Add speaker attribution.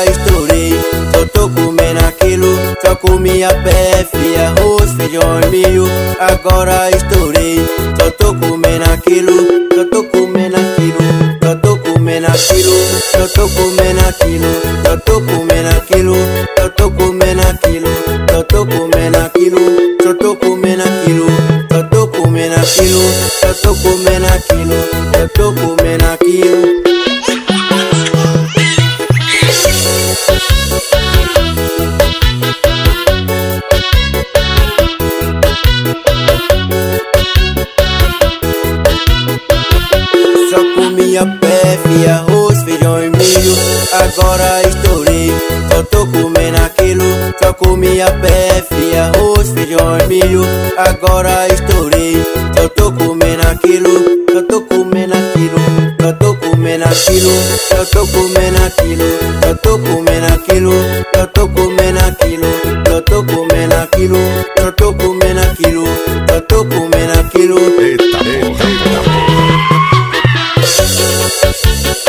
Speaker 1: agora estourei. Só tô comendo aquilo, só comia PF, arroz, feijão e milho. Agora estourei, só tô comendo aquilo, só tô comendo aquilo, só tô comendo aquilo, só tô comendo aquilo, só tô comendo aquilo, só tô comendo aquilo, só tô comendo aquilo, só tô comendo aquilo, só tô comendo aquilo, só tô comendo aquilo, só tô comendo aquilo. Só comia PF, arroz, feijão e milho. Agora estourei, só tô comendo aquilo. Só comia PF, arroz, feijão e milho. Agora estourei, só tô comendo aquilo. Só tô comendo aquilo, só tô comendo aquilo, só tô comendo aquilo, só tô comendo aquilo, só tô comendo aquilo, só tô comendo aquilo, só tô comendo aquilo, só tô comendo aquilo.
Speaker 2: Eita porra, eita porra.